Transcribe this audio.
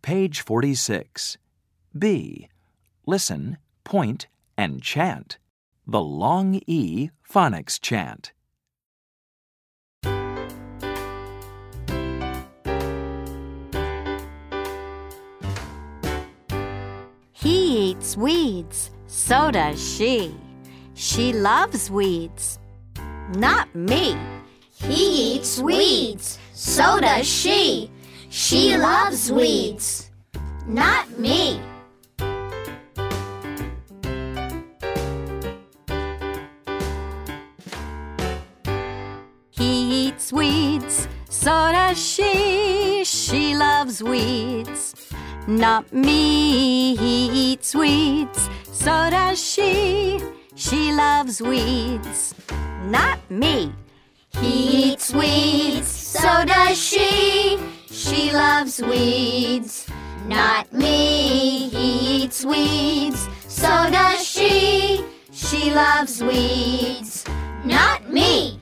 Page 46. B. Listen, point, and chant. The long E phonics chant. He eats weeds, so does she. She loves weeds. Not me. He eats weeds, so does she. She loves weeds. Not me. He eats weeds, so does she. She loves weeds. Not me. He eats weeds, so does she. She loves weeds. Not me. He eats weeds, so does she. She loves weeds. Not me. He eats weeds, so does she. She loves weeds. Not me.